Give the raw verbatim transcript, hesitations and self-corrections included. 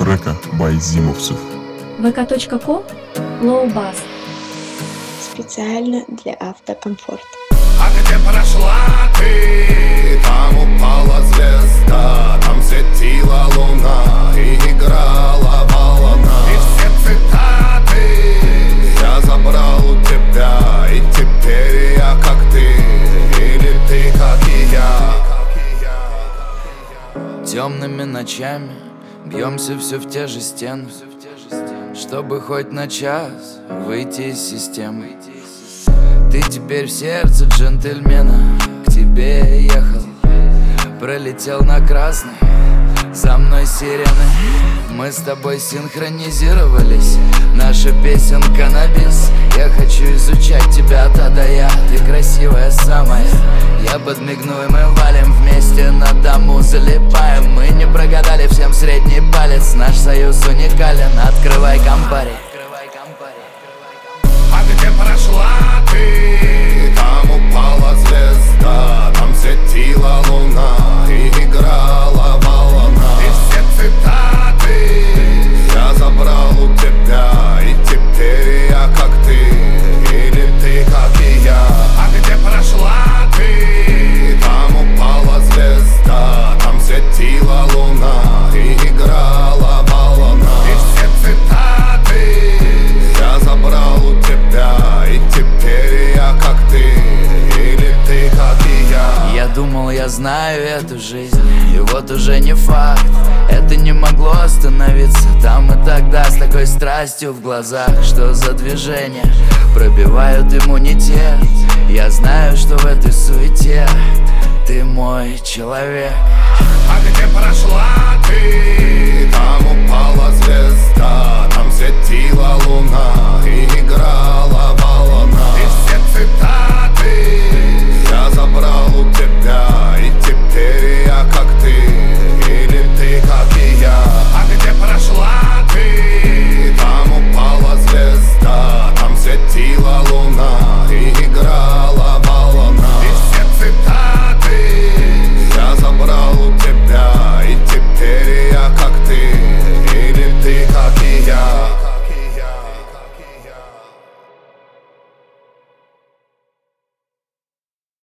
трека by Зимовцев. вэ ка точка ком Low Bass. Специально для автокомфорта. А где прошла ты? Там упала звезда, там светила луна и играла волна. И все цитаты я забрал у тебя, и теперь я как ты, или ты как и я. Темными ночами бьемся все в те же стены, чтобы хоть на час выйти из системы. Ты теперь в сердце джентльмена, к тебе ехал, пролетел на красный, за мной сирены. Мы с тобой синхронизировались, наша песенка на бис. Я хочу изучать тебя от А до Я, ты красивая самая. Я подмигну и мы валим вместе, на дому залипаем. Мы не прогадали, всем средний палец, наш союз уникален. Открывай компари. А где прошла ты? Там упала звезда, там светила луна и играла волна. И все цитаты я забрал у тебя, и теперь я как ты, или ты как и я. А где прошла ты? Там упала звезда, там светила луна и играла волна. И все цитаты я забрал у тебя, и теперь я как ты, или ты как и я. Я думал, я знаю эту жизнь, и вот уже не факт. Это не могло остановиться там и тогда, с такой страстью в глазах. Что за движения пробивают иммунитет? Я знаю, что в этой суете ты мой человек. А где прошла ты? Там упала звезда,